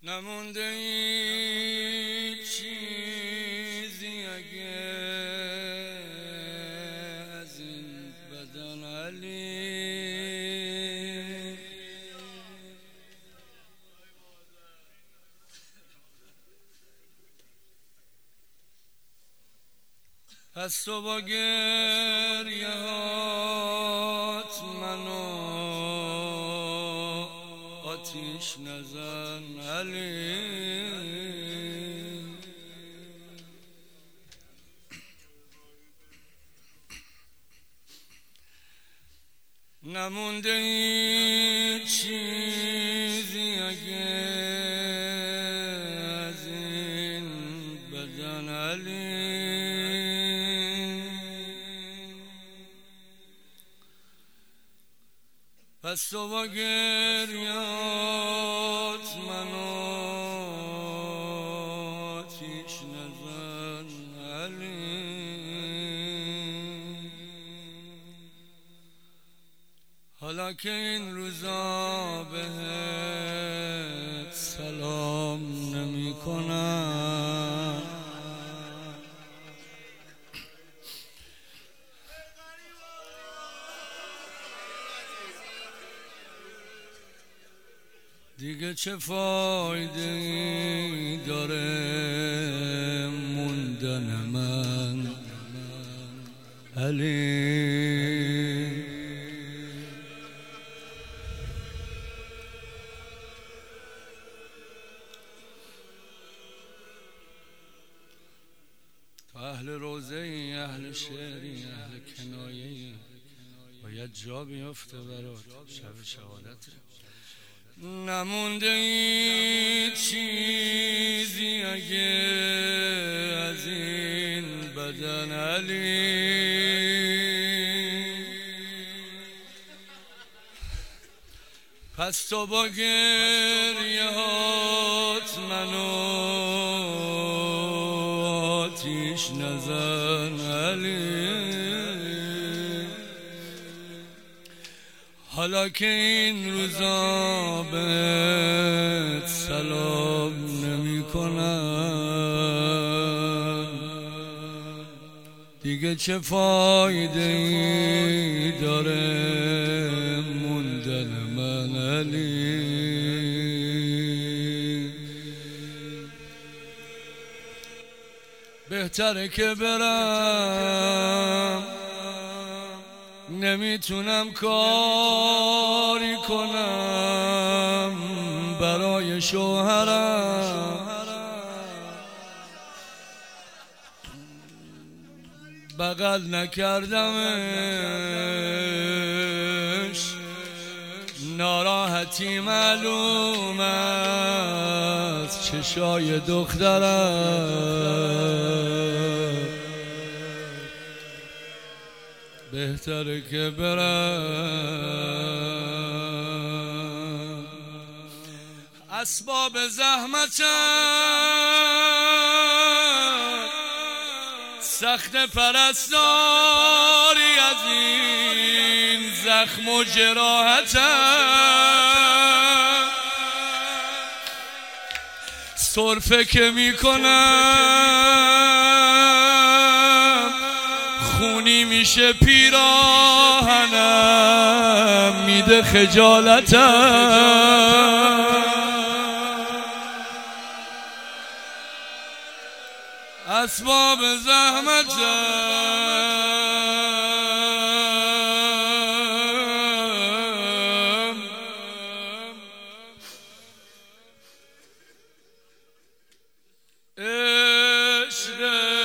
نمونده هیچ چیزی اگه از این بدن علی پس تو با گریه هات منو آتیش نزن علی. نمونده هیچ چیزی اگه از این بدن علی پس تو با گریات منو آتیش نزن علی. حالا که این روزا بهت سلام نمی کنم دیگه چه فایده داره موندن من علی. تو اهل روزه‌ای، اهل شعری، اهل کنایه‌ای، باید جا بیفته برات شب شهادت. نمونده هیچ چیزی اگه از این بدن علی پس تو با گریه هات منو آتیش نزن علی. حالا که این روزا بهت سلام نمی کنم دیگه چه فایده ای داره موندن من علی. بهتره که برم نمیتونم کاری کنم برای شوهرم بغل نکردمش ناراحتی معلوم از چشای دخترم بهتره که برم اسباب زحمتم سخت پرستاری از این زخم و جراحتم سرفه که میکنم خونی میشه پیراهنم میده خجالتم اسباب زحمتم عشق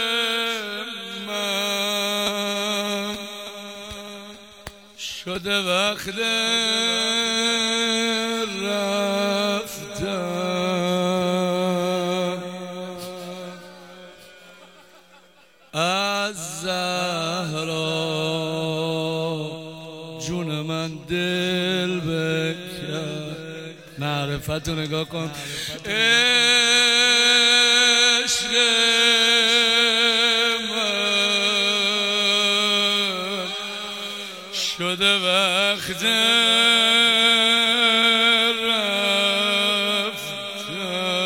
من شده وقت رفتن از زهرا جون من دل بکن معرفتو نگاه کن عشق من شده وقت رفتن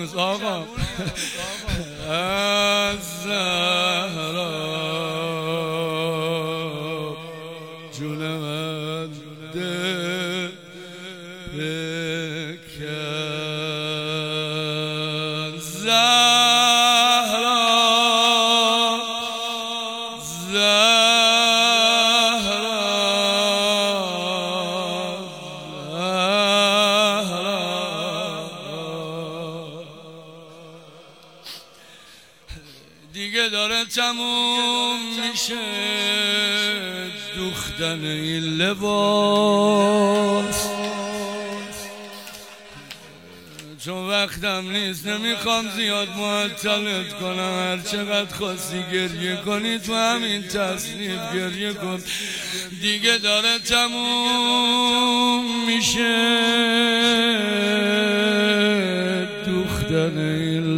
هنوز آقا از زهرا جون من ده بکن زهرا دیگه داره تموم میشه دوختن این لباس، چون وقتم نیست نمیخوام زیاد معطلت کنم، هر چقدر خواستی گریه کنی تو همین تصنیف گریه کن. دیگه داره تموم میشه دوختن این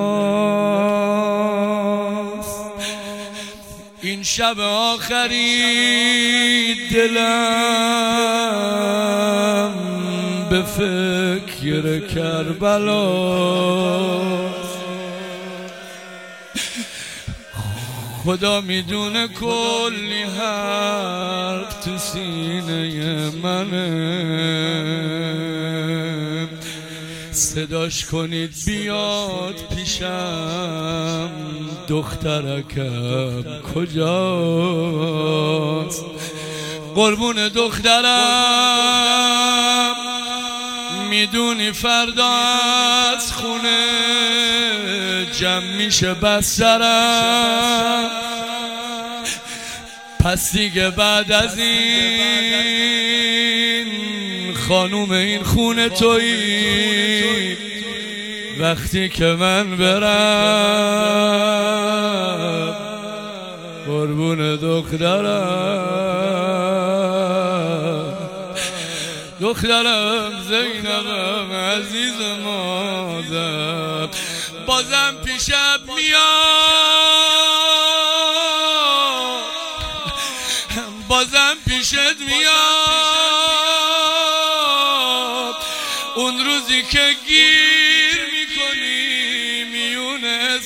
لباس، این شب آخری دلم به فکر کربلاست. خدا میدونه کلی حرف تو سینه منه، صداش کنید بیاد پیشم دخترکم کجاست. قربون دخترم میدونی فردا از خونه جمع میشه بسترم، پس دیگه بعد از این خانوم این خونه تویی، وقتی که من برم قربون دخترم زینبم عزیز مادر، بازم پیشت میاد، بازم پیشت میاد، اون روزی که گیر میکنی میون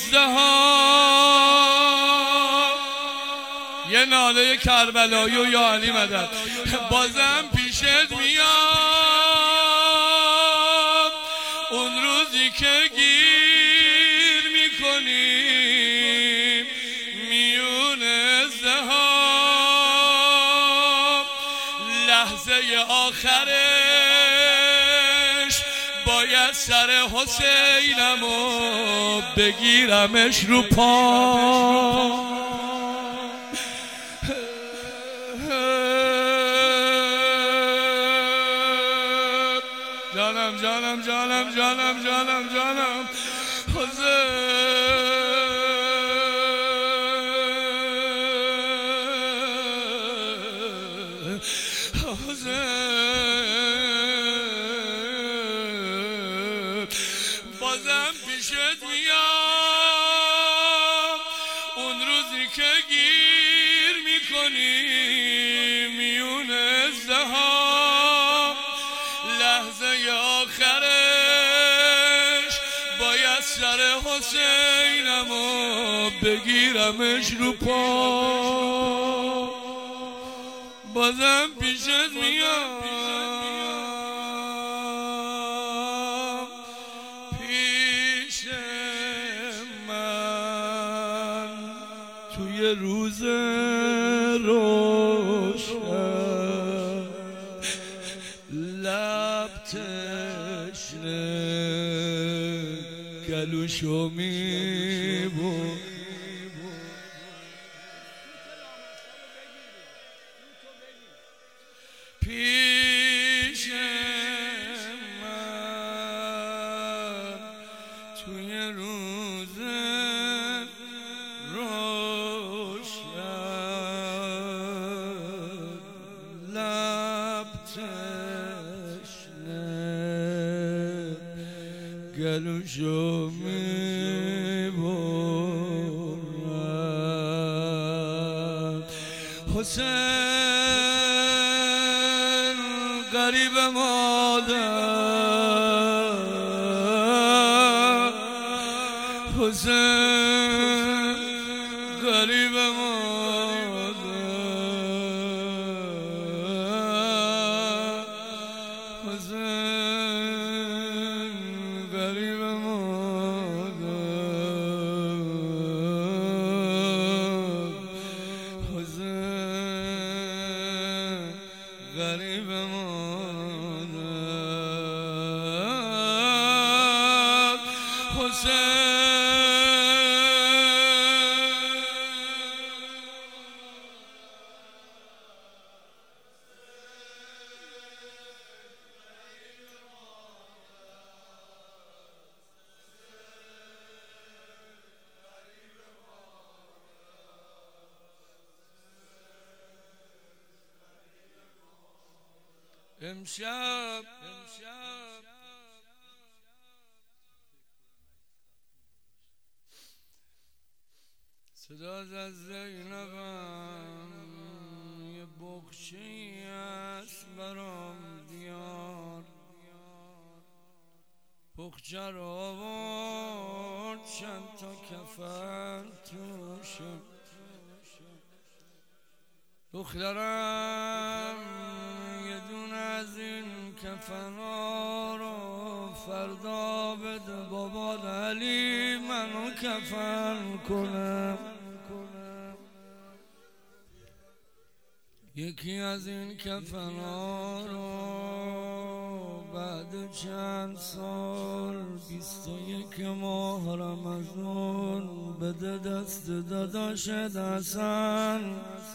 ازدهام. یه ناله کربلایی و یا علی مدد. بازم پیشت میاد اون روزی که گیر میکنی میون ازدهام. لحظه آخرش باید سر حسینمو بگیرمش رو پا. جانم جانم جانم جانم جانم جانم بازم پیشت میام اون روزی که گیر میکنی میون ازدهام. لحظه آخرش باید سر حسینمو بگیرمش رو پا. بازم پیشت میام پیش من توی روز روشن، لب تشنه گلوشو میبون. پیش من توی روز روشن، لب تشنه گلوشو میبرم. حسین غریب مادر حسین غریب مادر حسین غریب مادر حسین غریب مادر حسین امشب صدا از زینبم یه بخشی است برام دیار بخچه رو آورد چند تا کفن توشه دخترم یه دونه از این کفن‌ها رو فردا بده بابا علی منو کفن کنم یکی از این کفن‌ها رو بعد چند سال 21 ماه رمضان بده دست داداش حسن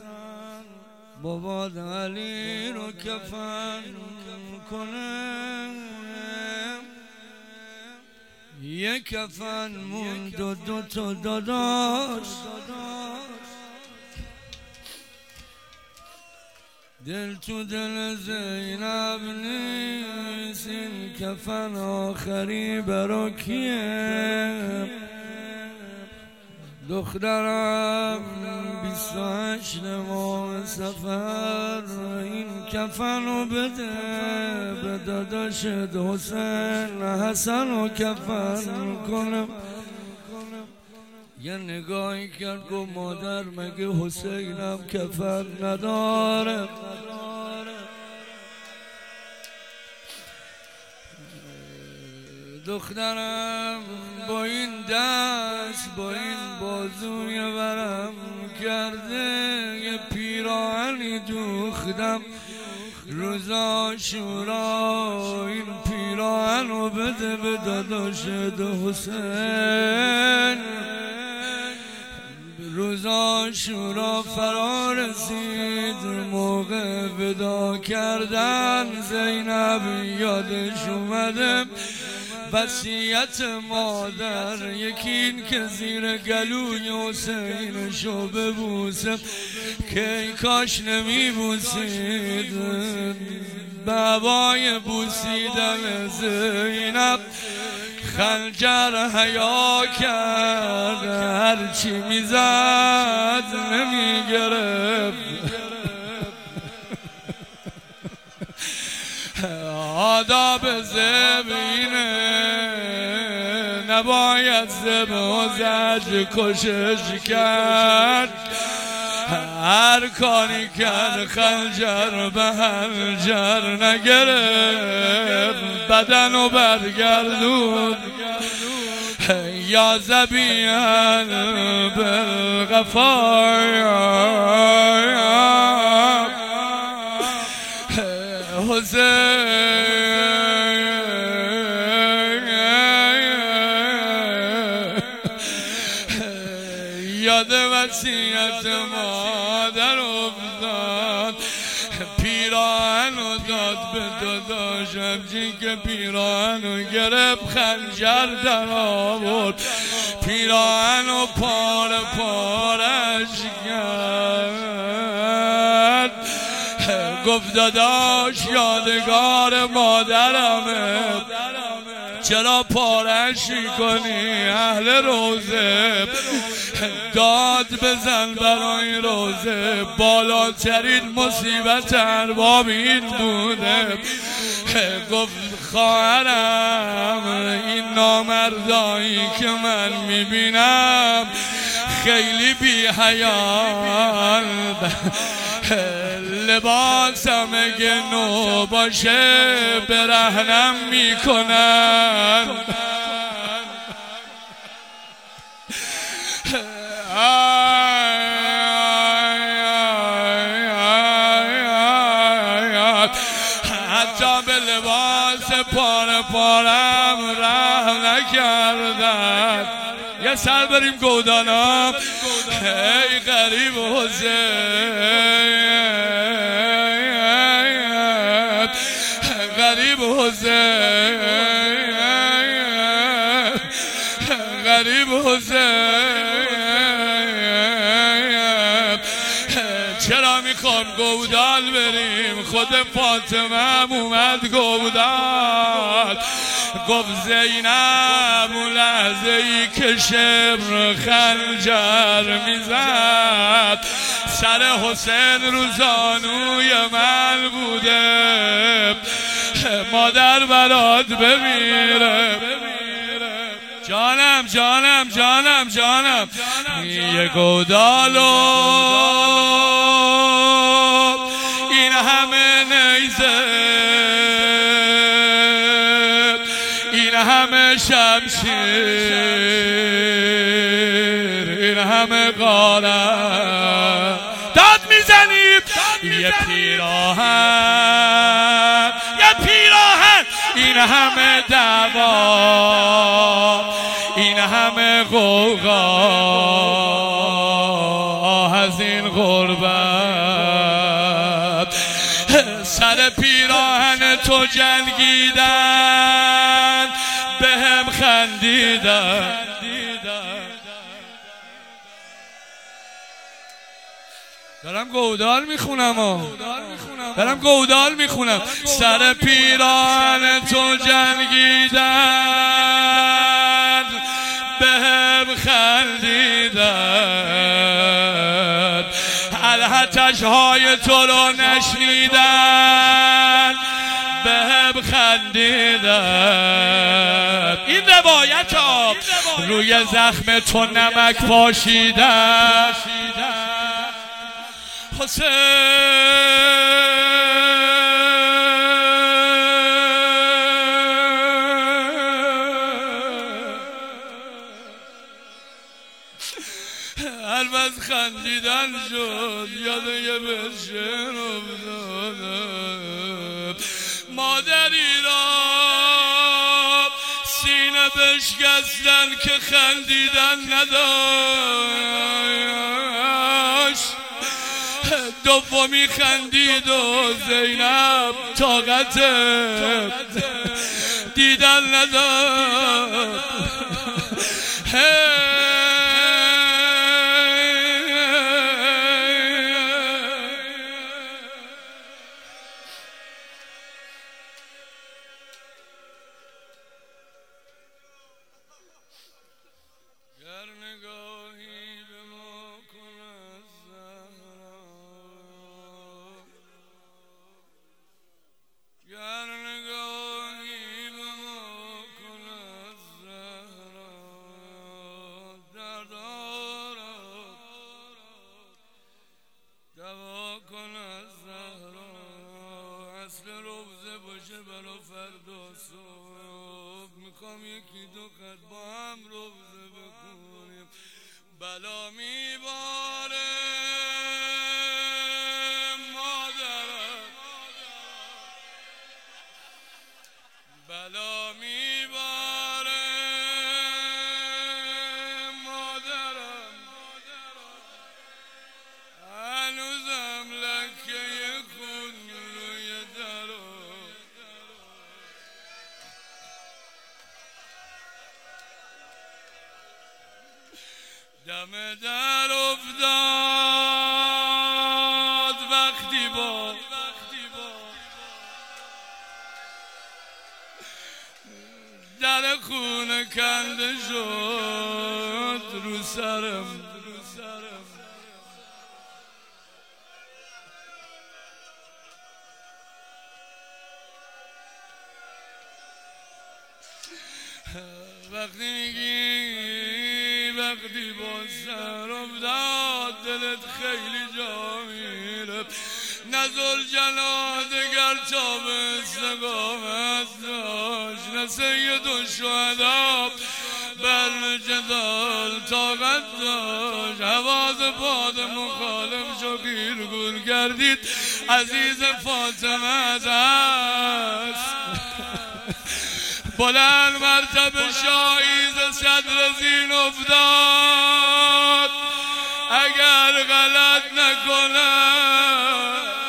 بابا علی رو کفن کنه یک کفن موند و 2 تا داداش دل تو دل زینب نیست این کفن آخری برا کیه دخترم 28 ماه سفر این کفنو بده به داداشت حسین حسن و کفن کنم یه نگاهی کرد گفت مادر مگه حسینم کفن نداره دخترم با این دست با این بازوی ورم کرده یه پیراهنی دوختم روزا شورا این پیراهنو بده به داداشت حسین روزا شورا فرا رسید موقع ودا کردن زینب یادش اومده وصیت مادر یکی این که زیر گلوی حسینشو ببوسه که ای کاش نمیبوسید بابای بوسیدن زینب خنجر حیا کرد هرچی میزد نمیگرفت آداب زبینه نباید زب و زج کشش کرد هر کاری کرد خنجر به هنجر نگرفت بدن و برگردون یا زبیان بالغفار یاد وصیت مادر افتاد پیراهنو داد به داداشم جی که پیراهنو گرفت خنجر در آورد پیراهنو پاره پارش کرد گفت داداش یادگار مادرمه چرا پارش کنی اهل روزه داد بزن برای روزه بالاترین مصیبت ارباب این بوده گفت خواهرم این نامردایی که من میبینم خیلی بی حیال، لباسم اگه نو باشه برهنم میکنن. حتی به لباس پاره پارم رحم نکردن. یه سر بریم گودانا. ای غریب حسین، غریب حسین، غریب حسین، چرا میخوام گودال بریم؟ خود فاطمه هم اومد گودال. گفت زینب اون لحظه ای که شبر خنجر میزد سر حسین رو زانوی من بوده، مادر برات بمیره. جانم جانم جانم جانم یه گودالو این همه نیزه، این همه شمشیر، این همه غارت، داد میزنیم یه پیراهن، یه پیراهن، این همه دعوا، این همه غوغا از این غربت، سر پیراهن تو جنگیدن بهم خندیدن. دارم گودال میخونم، دارم گودال میخونم. سر پیراهن تو جنگیدن بهم خندیدن، الحتش های تو رو نشنیدن بهم خندیدن. این روایت ها روی زخم تو نمک پاشیدن. حسین حرف از خندیدن شد، یاد یه بشه افتادم. مادری را سینه بشکستن که خندیدن نداشت، دومی خندید و زینب طاقت دیدن نداشت. دوا کن از زهرا، اصل روزه باشه برا فردا صبح. میخوام یکی دو خط با هم روزه بکنیم. بلا میباره مادرم، بلا میباره مادرم، هنوزم لکه خون روی درو. دم در افتاد وقتی با در خونه کنده شد رو سرم. وقتی میگی وقتی با سر افتاد دلت خیلی جا میره، نه ذوالجلال دگر تا به استقامت داشت، نه سید الشهدا بر جدال طاقت داشت. حواس پاد مخالف شو گیرگون گردید، عزیز فاطمه هست بلند مرتبه شایز صدر زین افتاد، اگر غلط نکنم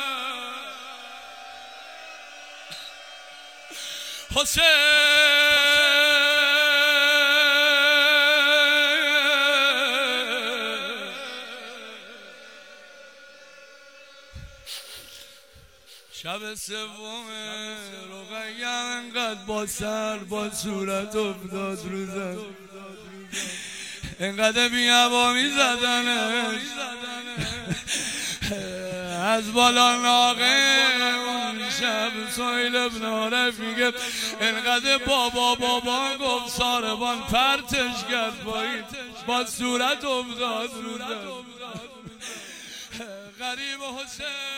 حسین شب سوم رقیه انقدر با سر با صورت افتاد روزن، انقدر بی‌هوا میزدنش از بالا ناقه. اون شب سهیل ابن عارف میگه انقدر بابا گفت ساربان پرتش کرد پایین، با صورت افتاد روزن. غریب حسین